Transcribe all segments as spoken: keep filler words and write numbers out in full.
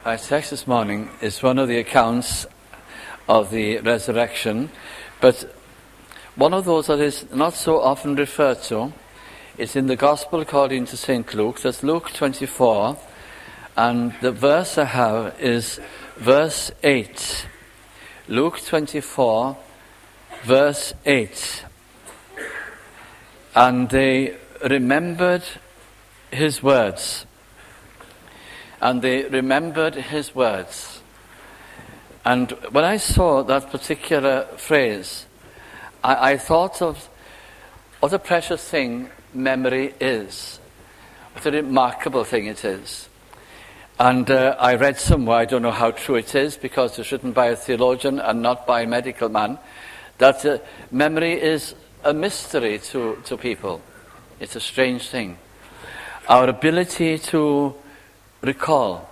Our text this morning is one of the accounts of the resurrection, but one of those that is not so often referred to is in the Gospel according to Saint Luke. That's Luke twenty-four, and the verse I have is verse eight. Luke twenty-four, verse eight. And they remembered his words. And they remembered his words. And when I saw that particular phrase, I, I thought of what a precious thing memory is. What a remarkable thing it is. And uh, I read somewhere, I don't know how true it is, because it's written by a theologian and not by a medical man, that uh, memory is a mystery to, to people. It's a strange thing. Our ability to recall.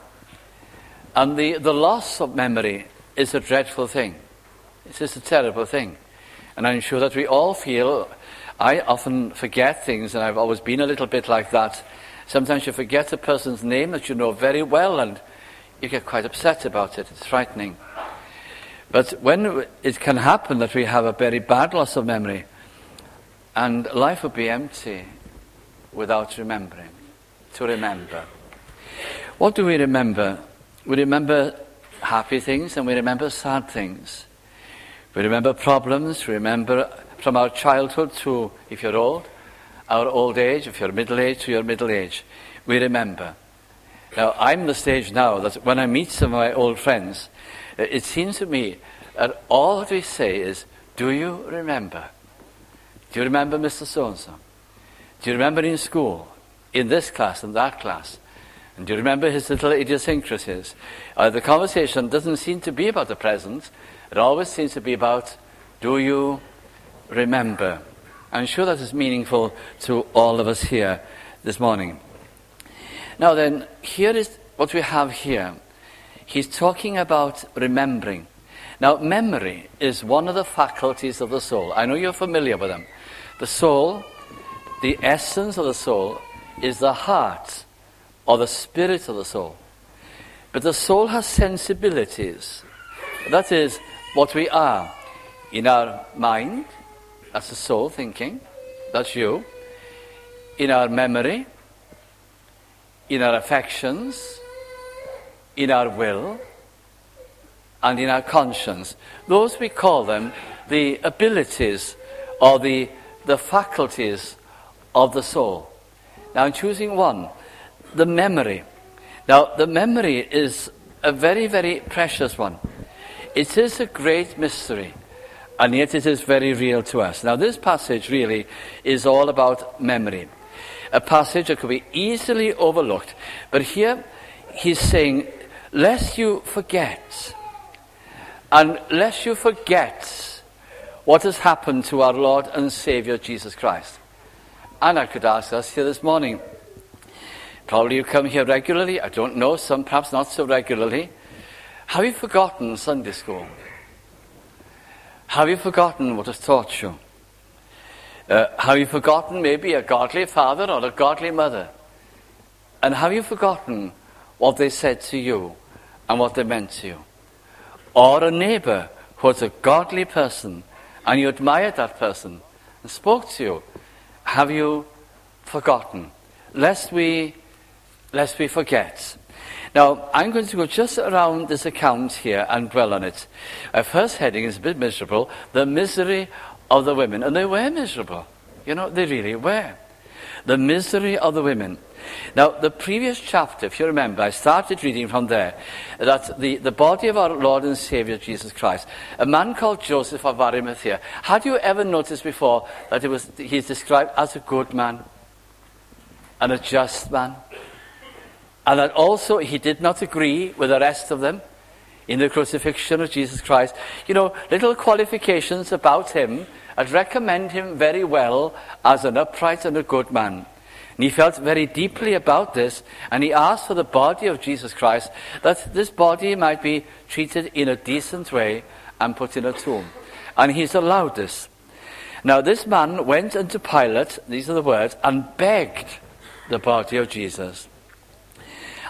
And the, the loss of memory is a dreadful thing. It is a terrible thing. And I'm sure that we all feel, I often forget things, and I've always been a little bit like that. Sometimes you forget a person's name that you know very well, and you get quite upset about it. It's frightening. But when it can happen that we have a very bad loss of memory, and life would be empty without remembering, to remember. What do we remember? We remember happy things and we remember sad things. We remember problems, we remember from our childhood to, if you're old, our old age, if you're middle age, to your middle age. We remember. Now, I'm in the stage now that when I meet some of my old friends, it seems to me that all that we say is, do you remember? Do you remember Mister So-and-so? Do you remember in school, in this class and that class? And do you remember his little idiosyncrasies? Uh, the conversation doesn't seem to be about the present. It always seems to be about, do you remember? I'm sure that is meaningful to all of us here this morning. Now then, here is what we have here. He's talking about remembering. Now, memory is one of the faculties of the soul. I know you're familiar with them. The soul, the essence of the soul, is the heart or the spirit of the soul. But the soul has sensibilities. That is what we are. In our mind, that's the soul thinking. That's you. In our memory, in our affections, in our will, and in our conscience. Those we call them the abilities or the, the faculties of the soul. Now I'm choosing one, the memory. Now the memory is a very, very precious one. It is a great mystery, and yet it is very real to us. Now this passage really is all about memory. A passage that could be easily overlooked. But here he's saying, lest you forget, and lest you forget what has happened to our Lord and Saviour Jesus Christ. And I could ask us here this morning, probably you come here regularly, I don't know, some perhaps not so regularly. Have you forgotten Sunday school? Have you forgotten what was taught you? Uh, have you forgotten maybe a godly father or a godly mother? And have you forgotten what they said to you and what they meant to you? Or a neighbor who was a godly person and you admired that person and spoke to you? Have you forgotten? Lest we, lest we forget. Now, I'm going to go just around this account here and dwell on it. Our first heading is a bit miserable, the misery of the women. And they were miserable. You know, they really were. The misery of the women. Now, the previous chapter, if you remember, I started reading from there, that the, the body of our Lord and Saviour Jesus Christ, a man called Joseph of Arimathea. Had you ever noticed before that it was he's described as a good man and a just man? And that also he did not agree with the rest of them in the crucifixion of Jesus Christ. You know, little qualifications about him that recommend him very well as an upright and a good man. And he felt very deeply about this, and he asked for the body of Jesus Christ, that this body might be treated in a decent way and put in a tomb. And he's allowed this. Now this man went unto Pilate, these are the words, and begged the body of Jesus.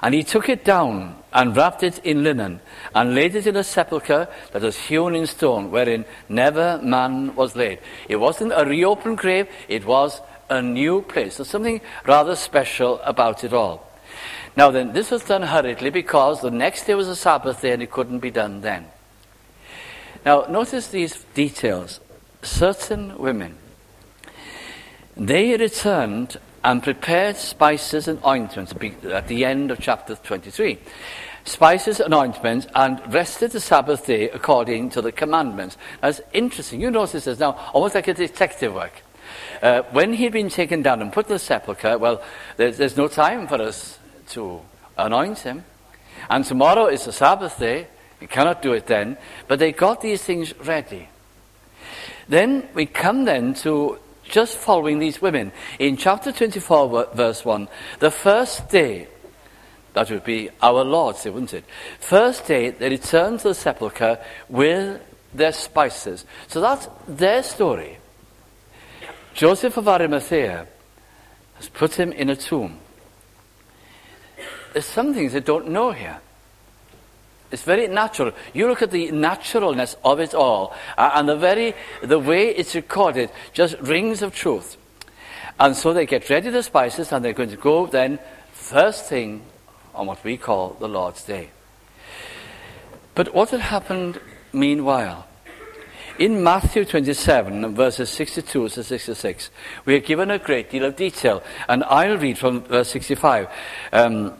And he took it down and wrapped it in linen and laid it in a sepulchre that was hewn in stone, wherein never man was laid. It wasn't a reopened grave, it was a new place. There's something rather special about it all. Now then, this was done hurriedly because the next day was a Sabbath day and it couldn't be done then. Now, notice these details. Certain women, they returned and prepared spices and ointments at the end of chapter twenty-three. Spices and ointments, and rested the Sabbath day according to the commandments. That's interesting. You notice this now, almost like a detective work. Uh, when he'd been taken down and put in the sepulchre, well, there's, there's no time for us to anoint him. And tomorrow is the Sabbath day. You cannot do it then. But they got these things ready. Then we come then to just following these women. In chapter twenty-four, verse one, the first day, that would be our Lord's day, wouldn't it? First day, they returned to the sepulchre with their spices. So that's their story. Joseph of Arimathea has put him in a tomb. There's some things they don't know here. It's very natural. You look at the naturalness of it all, uh, and the very the way it's recorded just rings of truth. And so they get ready the spices, and they're going to go then first thing on what we call the Lord's Day. But what had happened meanwhile? In Matthew twenty-seven, verses sixty-two to sixty-six, we are given a great deal of detail, and I'll read from verse sixty-five. Um,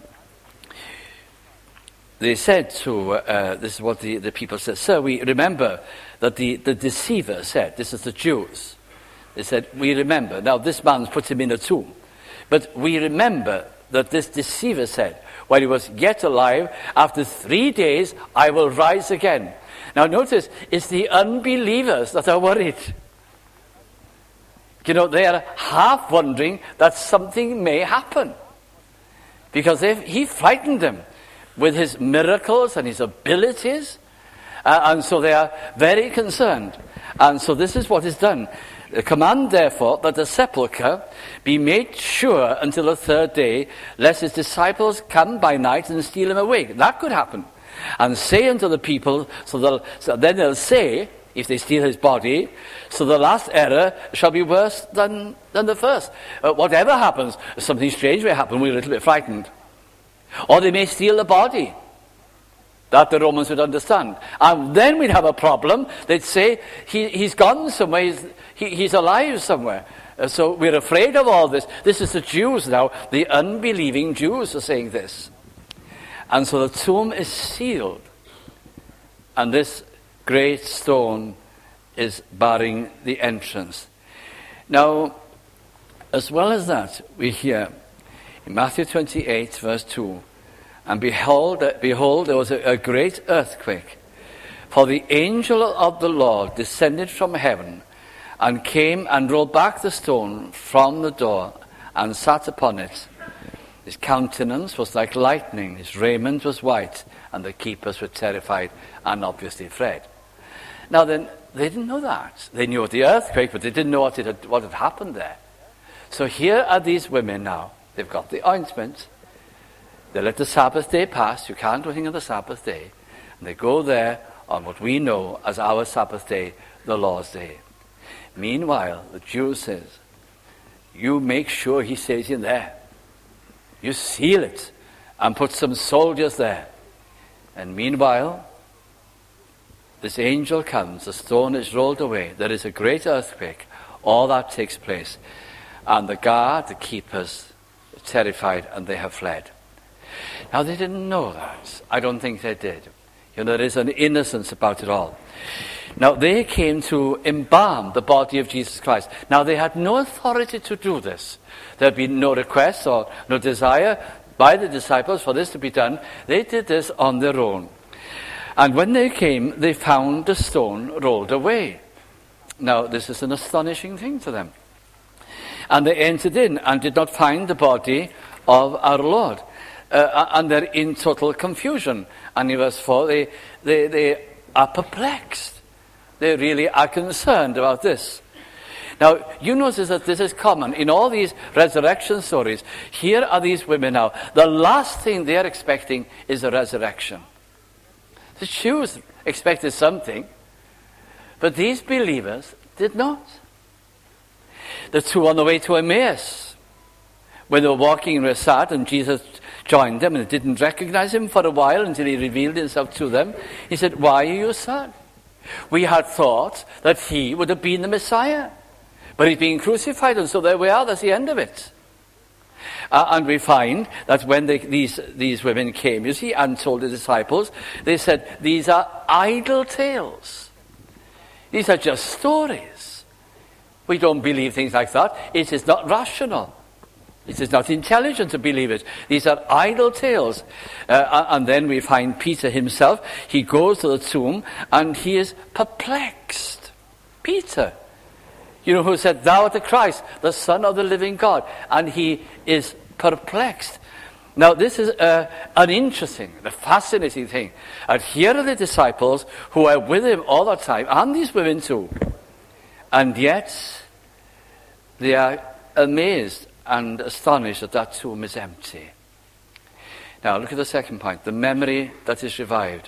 They said to, uh, this is what the, the people said, Sir, we remember that the, the deceiver said, this is the Jews. They said, we remember. Now this man's put him in a tomb. But we remember that this deceiver said, while he was yet alive, after three days I will rise again. Now notice, it's the unbelievers that are worried. You know, they are half wondering that something may happen. Because he frightened them with his miracles and his abilities. Uh, and so they are very concerned. And so this is what is done. The command, therefore, that the sepulchre be made sure until the third day, lest his disciples come by night and steal him away. That could happen. And say unto the people, so, they'll, so then they'll say, if they steal his body, so the last error shall be worse than, than the first. Uh, whatever happens, something strange may happen, we're a little bit frightened. Or they may steal the body. That the Romans would understand. And then we'd have a problem. They'd say, he, he's gone somewhere, he's, he, he's alive somewhere. Uh, so we're afraid of all this. This is the Jews now. The unbelieving Jews are saying this. And so the tomb is sealed. And this great stone is barring the entrance. Now, as well as that, we hear in Matthew twenty-eight, verse two, and behold, behold, there was a, a great earthquake, for the angel of the Lord descended from heaven, and came and rolled back the stone from the door, and sat upon it. His countenance was like lightning, his raiment was white, and the keepers were terrified and obviously fled. Now then, they didn't know that. They knew of the earthquake, but they didn't know what, it had, what had happened there. So here are these women now. They've got the ointment. They let the Sabbath day pass. You can't do anything on the Sabbath day. And they go there on what we know as our Sabbath day, the Lord's Day. Meanwhile, the Jew says, you make sure he stays in there. You seal it and put some soldiers there. And meanwhile, this angel comes, the stone is rolled away, there is a great earthquake, all that takes place. And the guard, the keepers, terrified, and they have fled. Now they didn't know that. I don't think they did. You know, there is an innocence about it all. Now they came to embalm the body of Jesus Christ. Now they had no authority to do this. There had been no request or no desire by the disciples for this to be done. They did this on their own. And when they came, they found the stone rolled away. Now this is an astonishing thing to them. And they entered in and did not find the body of our Lord. Uh, and they're in total confusion. And in verse four, they, they, they are perplexed. They really are concerned about this. Now, you notice that this is common in all these resurrection stories. Here are these women now. The last thing they're expecting is a resurrection. The Jews expected something, but these believers did not. The two on the way to Emmaus, when they were walking and were sad, and Jesus joined them and didn't recognize him for a while until he revealed himself to them. He said, "Why are you sad? We had thought that he would have been the Messiah, but he's being crucified, and so there we are, that's the end of it." Uh, and we find that when they, these, these women came, you see, and told the disciples, they said, "These are idle tales. These are just stories. We don't believe things like that. It is not rational. It is not intelligent to believe it. These are idle tales." Uh, and then we find Peter himself. He goes to the tomb and he is perplexed. Peter, you know, who said, "Thou art the Christ, the Son of the living God." And he is perplexed. Now, this is uh, an interesting, a fascinating thing. And here are the disciples who are with him all the time, and these women too. And yet, they are amazed and astonished that that tomb is empty. Now, look at the second point, the memory that is revived.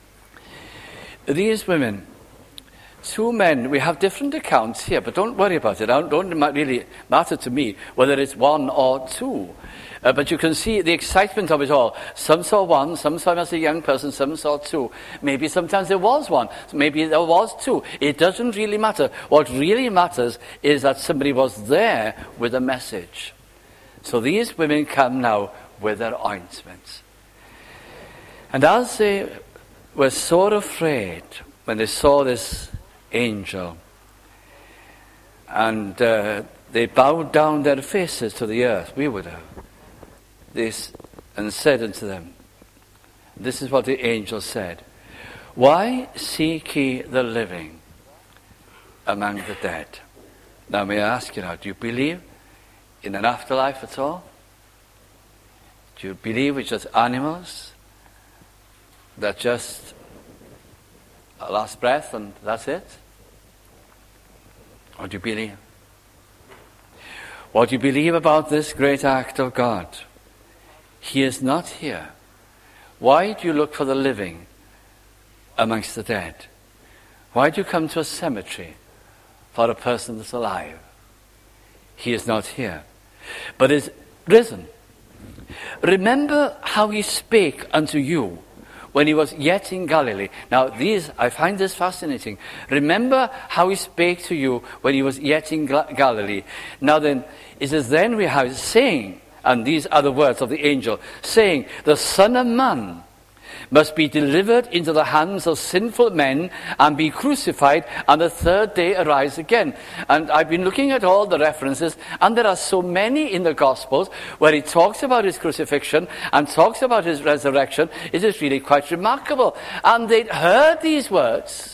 These women, two men, we have different accounts here, but don't worry about it. It don't really matter to me whether it's one or two. Uh, but you can see the excitement of it all. Some saw one, some saw him as a young person, some saw two. Maybe sometimes there was one, maybe there was two. It doesn't really matter. What really matters is that somebody was there with a message. So these women come now with their ointments. And as they were so afraid when they saw this angel, and uh, they bowed down their faces to the earth, we would have, this, and said unto them, this is what the angel said, "Why seek ye the living among the dead?" Now may I ask you now, do you believe in an afterlife at all? Do you believe it's just animals that just a last breath and that's it? Or do you believe? What do you believe about this great act of God? He is not here. Why do you look for the living amongst the dead? Why do you come to a cemetery for a person that's alive? He is not here, but is risen. Remember how he spake unto you when he was yet in Galilee. Now these, I find this fascinating. Remember how he spake to you when he was yet in Galilee. Now then, it says, then we have saying, and these are the words of the angel, saying, "The Son of Man must be delivered into the hands of sinful men and be crucified, and the third day arise again." And I've been looking at all the references, and there are so many in the Gospels where he talks about his crucifixion and talks about his resurrection. It is really quite remarkable. And they'd heard these words.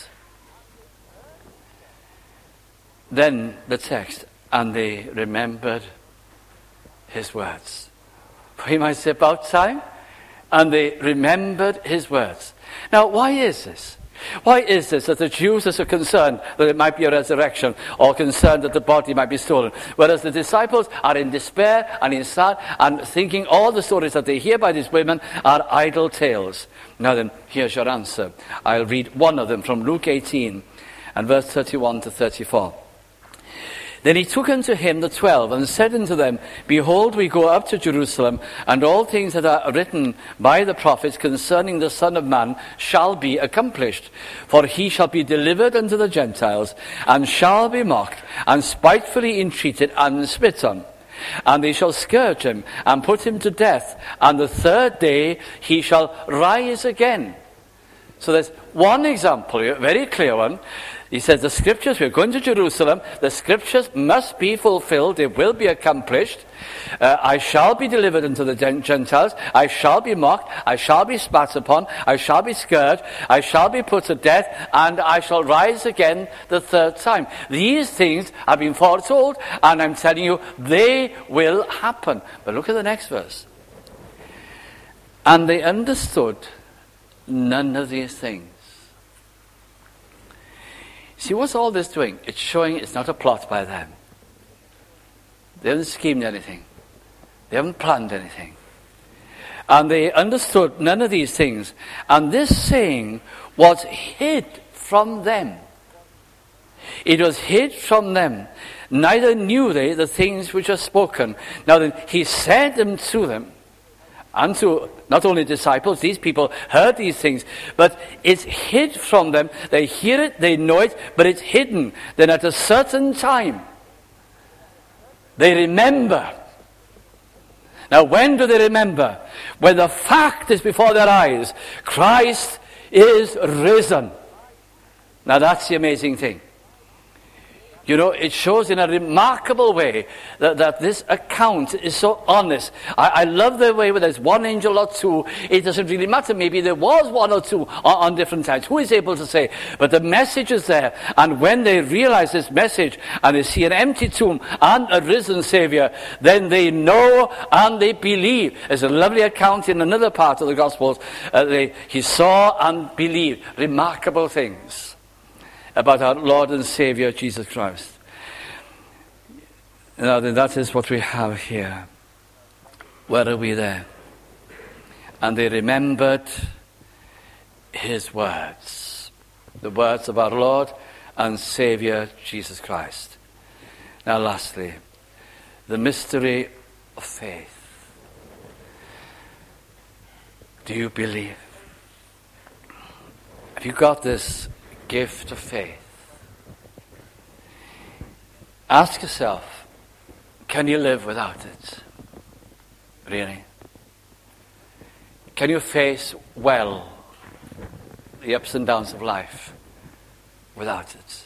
Then the text, and they remembered his words. We might say about time. And they remembered his words. Now, why is this? Why is this that the Jews are so concerned that it might be a resurrection, or concerned that the body might be stolen, whereas the disciples are in despair and in sad and thinking all the stories that they hear by these women are idle tales? Now then, here's your answer. I'll read one of them from Luke eighteen and verse thirty-one to thirty-four. Then he took unto him the twelve, and said unto them, Behold, we go up to Jerusalem, and all things that are written by the prophets concerning the Son of Man shall be accomplished. For he shall be delivered unto the Gentiles, and shall be mocked, and spitefully entreated, and spit on. And they shall scourge him, and put him to death, and the third day he shall rise again. So there's one example here, a very clear one. He says the scriptures, we're going to Jerusalem, the scriptures must be fulfilled, they will be accomplished. Uh, I shall be delivered unto the Gentiles, I shall be mocked, I shall be spat upon, I shall be scourged, I shall be put to death, and I shall rise again the third time. These things have been foretold, and I'm telling you, they will happen. But look at the next verse. And they understood none of these things. See, what's all this doing? It's showing it's not a plot by them. They haven't schemed anything. They haven't planned anything. And they understood none of these things. And this saying was hid from them. It was hid from them. Neither knew they the things which are spoken. Now then, he said them to them. And to not only disciples, these people heard these things, but it's hid from them. They hear it, they know it, but it's hidden. Then at a certain time, they remember. Now when do they remember? When the fact is before their eyes. Christ is risen. Now that's the amazing thing. You know, it shows in a remarkable way that, that this account is so honest. I, I love the way where there's one angel or two. It doesn't really matter. Maybe there was one or two on, on different times. Who is able to say? But the message is there. And when they realize this message and they see an empty tomb and a risen Savior, then they know and they believe. There's a lovely account in another part of the Gospels. Uh, they, he saw and believed remarkable things about our Lord and Savior, Jesus Christ. Now then, that is what we have here. Where are we there? And they remembered his words. The words of our Lord and Savior, Jesus Christ. Now lastly, the mystery of faith. Do you believe? Have you got this gift of faith? Ask yourself, can you live without it? Really? Can you face well the ups and downs of life without it?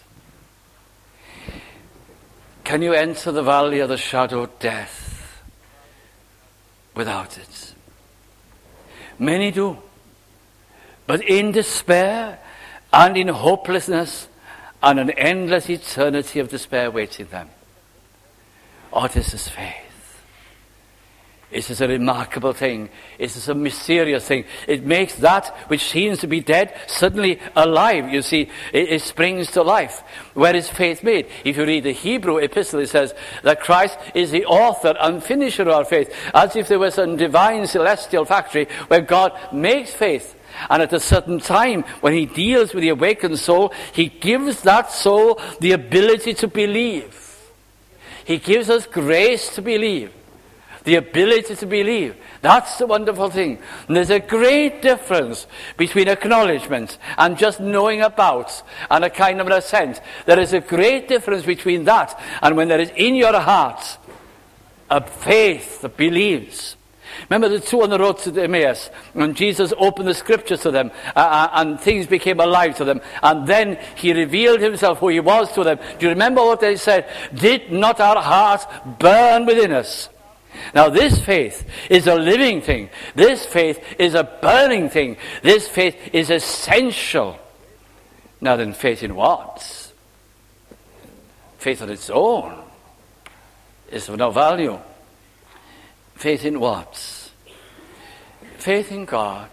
Can you enter the valley of the shadow of death without it? Many do. But in despair and in hopelessness and an endless eternity of despair waiting them. Oh, this is faith. This is a remarkable thing. This is a mysterious thing. It makes that which seems to be dead suddenly alive. You see, it, it springs to life. Where is faith made? If you read the Hebrew epistle, it says that Christ is the author and finisher of our faith. As if there was some divine celestial factory where God makes faith. And at a certain time, when he deals with the awakened soul, he gives that soul the ability to believe. He gives us grace to believe. The ability to believe. That's the wonderful thing. And there's a great difference between acknowledgement and just knowing about and a kind of an assent. There is a great difference between that and when there is in your heart a faith that believes. Remember the two on the road to Emmaus, when Jesus opened the scriptures to them, uh, and things became alive to them, and then he revealed himself who he was to them. Do you remember what they said? Did not our hearts burn within us? Now this faith is a living thing. This faith is a burning thing. This faith is essential. Now then, faith in what? Faith on its own is of no value. Faith in what? Faith in God.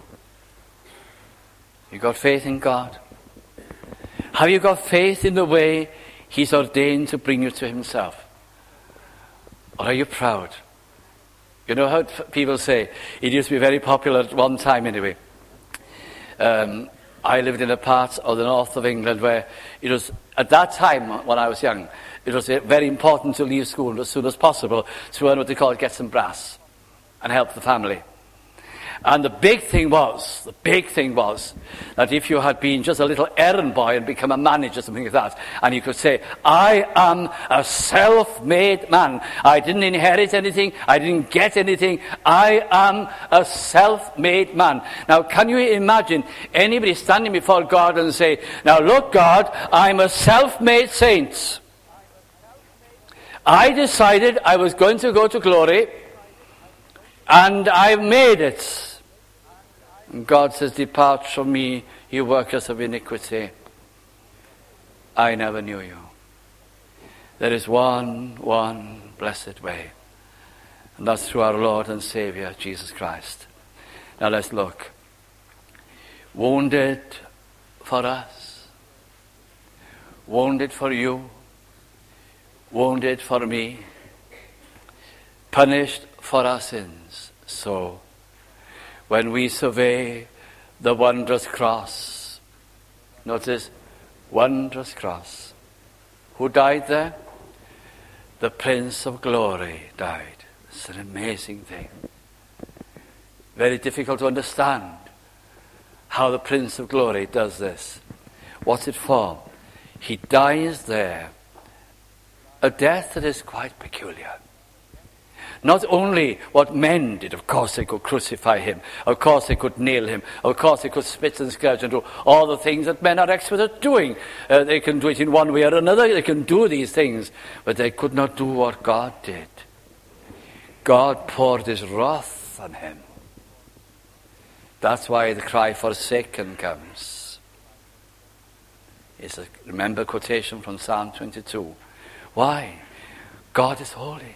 You got faith in God? Have you got faith in the way he's ordained to bring you to himself? Or are you proud? You know how people say, it used to be very popular at one time anyway. Um, I lived in a part of the north of England where it was, at that time when I was young, it was very important to leave school as soon as possible to earn what they call get some brass and help the family. And the big thing was, the big thing was that if you had been just a little errand boy and become a manager, something like that, and you could say, I am a self-made man. I didn't inherit anything. I didn't get anything. I am a self-made man. Now, can you imagine anybody standing before God and say, now look, God, I'm a self-made saint. I decided I was going to go to glory, and I made it. And God says, depart from me, you workers of iniquity. I never knew you. There is one, one blessed way. And that's through our Lord and Savior, Jesus Christ. Now let's look. Wounded for us. wounded for you, wounded for me, punished for our sins. So, when we survey the wondrous cross, notice, wondrous cross. Who died there? The Prince of Glory died. It's an amazing thing. Very difficult to understand how the Prince of Glory does this. What's it for? He dies there a death that is quite peculiar. Not only what men did, of course they could crucify him, of course they could nail him, of course they could spit and scourge and do all the things that men are expert at doing. Uh, they can do it in one way or another, they can do these things, but they could not do what God did. God poured his wrath on him. That's why the cry forsaken comes. It's a, remember, quotation from Psalm twenty-two. Why? God is holy.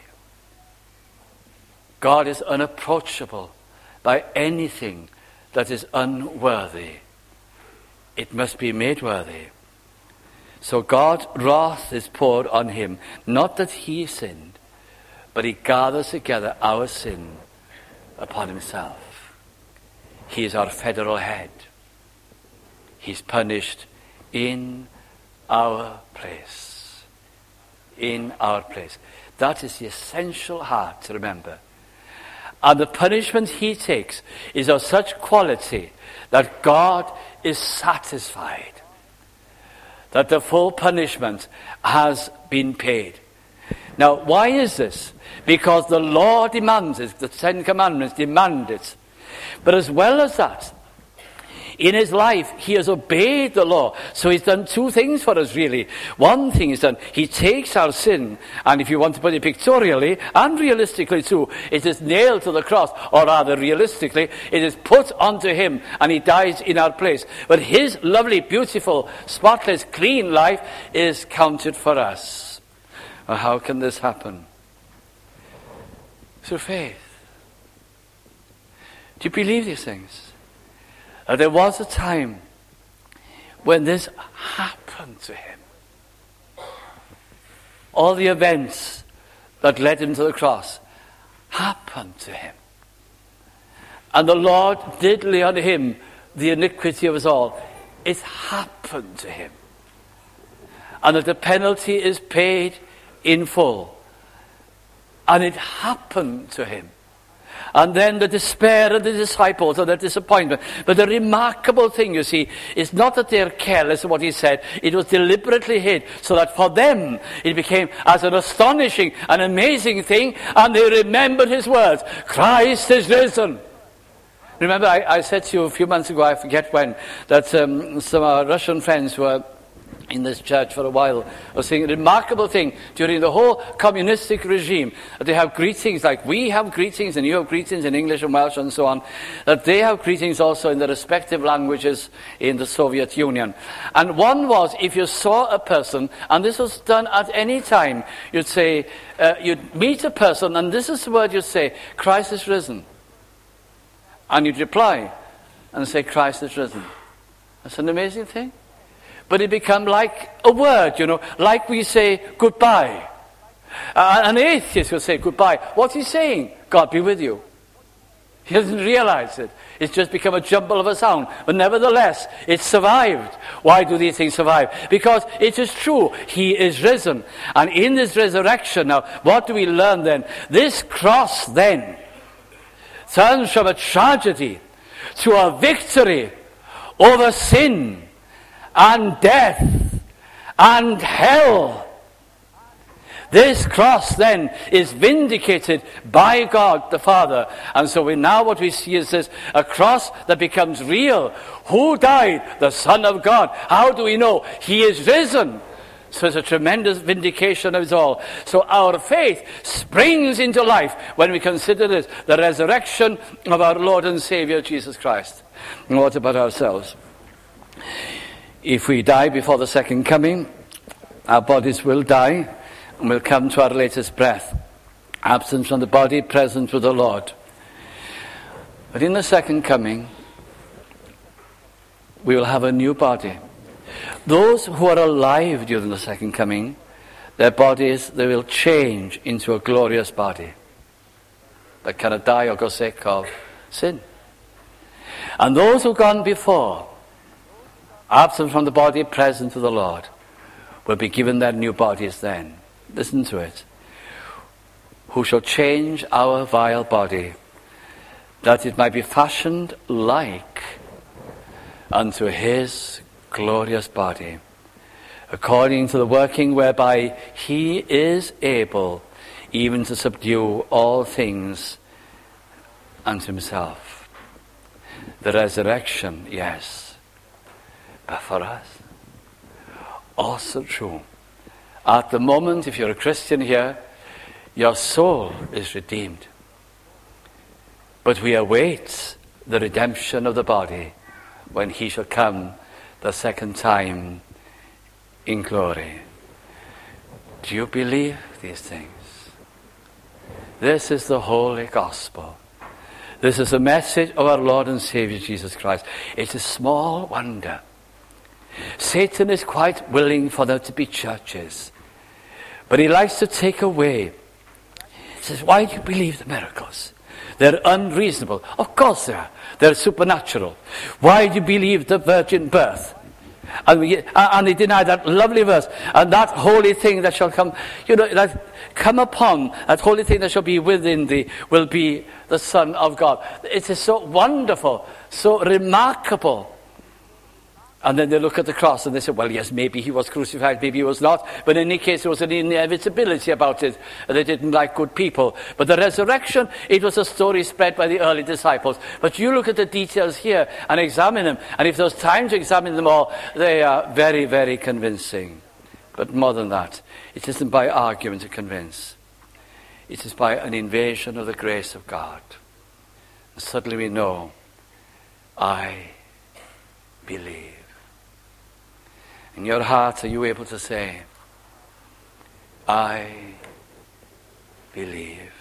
God is unapproachable by anything that is unworthy. It must be made worthy. So God's wrath is poured on him. Not that he sinned, but he gathers together our sin upon himself. He is our federal head. He's punished in our place. In our place. That is the essential heart to remember. And the punishment he takes is of such quality that God is satisfied that the full punishment has been paid. Now, why is this? Because the law demands it. The Ten Commandments demand it. But as well as that, in his life, he has obeyed the law. So he's done two things for us, really. One thing is done, he takes our sin, and if you want to put it pictorially, and realistically too, it is nailed to the cross, or rather realistically, it is put onto him, and he dies in our place. But his lovely, beautiful, spotless, clean life is counted for us. Well, how can this happen? Through faith. Do you believe these things? Uh, there was a time when this happened to him. All the events that led him to the cross happened to him. And the Lord did lay on him the iniquity of us all. It happened to him. And that the penalty is paid in full. And it happened to him. And then the despair of the disciples and the disappointment. But the remarkable thing, you see, is not that they're careless of what he said. It was deliberately hid so that for them it became as an astonishing and amazing thing, and they remembered his words. Christ is risen. Remember, I, I said to you a few months ago, I forget when, that um, some of our Russian friends were in this church for a while was saying a remarkable thing during the whole communistic regime, that they have greetings like we have greetings and you have greetings in English and Welsh and so on, that they have greetings also in the respective languages in the Soviet Union. And one was, if you saw a person, and this was done at any time, you'd say, uh, you'd meet a person, and this is the word you'd say, Christ is risen. And you'd reply and say, Christ is risen. That's an amazing thing. But it become like a word, you know, like we say goodbye. Uh, an atheist will say goodbye. What's he saying? God be with you. He doesn't realize it. It's just become a jumble of a sound. But nevertheless, it survived. Why do these things survive? Because it is true. He is risen. And in this resurrection, now, what do we learn then? This cross then turns from a tragedy to a victory over sin and death and hell. This cross then is vindicated by God the Father. And so we now what we see is this, a cross that becomes real. Who died? The Son of God. How do we know? He is risen. So it's a tremendous vindication of it all. So our faith springs into life when we consider this, the resurrection of our Lord and Savior Jesus Christ. And what about ourselves? If we die before the second coming, our bodies will die and will come to our latest breath. Absent from the body, present with the Lord. But in the second coming, we will have a new body. Those who are alive during the second coming, their bodies, they will change into a glorious body that cannot die or go sick of sin. And those who've gone before, absent from the body, present to the Lord, will be given their new bodies then. Listen to it. Who shall change our vile body, that it might be fashioned like unto his glorious body, according to the working whereby he is able even to subdue all things unto himself. The resurrection, yes, but for us, also true. At the moment, if you're a Christian here, your soul is redeemed. But we await the redemption of the body when he shall come the second time in glory. Do you believe these things? This is the holy gospel. This is the message of our Lord and Savior Jesus Christ. It is small wonder. Satan is quite willing for there to be churches, but he likes to take away. He says, why do you believe the miracles? They're unreasonable. Of course they are. They're supernatural. Why do you believe the virgin birth? And, we, and they deny that lovely verse. And that holy thing that shall come, you know, that come upon, that holy thing that shall be within thee, will be the Son of God. It is so wonderful, so remarkable. And then they look at the cross and they say, well, yes, maybe he was crucified, maybe he was not. But in any case, there was an inevitability about it. They didn't like good people. But the resurrection, it was a story spread by the early disciples. But you look at the details here and examine them. And if there's time to examine them all, they are very, very convincing. But more than that, it isn't by argument to convince. It is by an invasion of the grace of God. And suddenly we know, I believe. In your heart, are you able to say, I believe?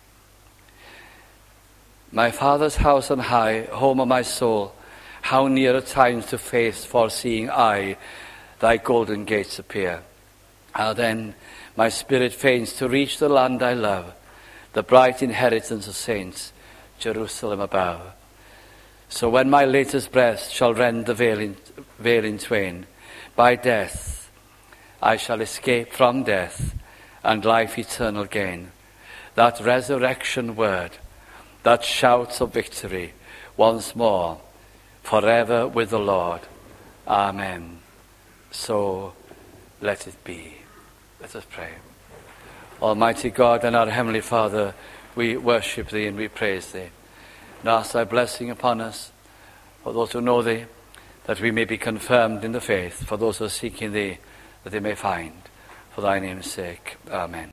My Father's house on high, home of my soul, how near at times to face foreseeing I, thy golden gates appear. How then my spirit faints to reach the land I love, the bright inheritance of saints, Jerusalem above. So when my latest breath shall rend the veil in, veil in twain, by death I shall escape from death and life eternal gain. That resurrection word, that shouts of victory, once more, forever with the Lord. Amen. So let it be. Let us pray. Almighty God and our Heavenly Father, we worship Thee and we praise Thee. And ask Thy blessing upon us, for those who know Thee, that we may be confirmed in the faith, for those who are seeking Thee, that they may find, for Thy name's sake. Amen.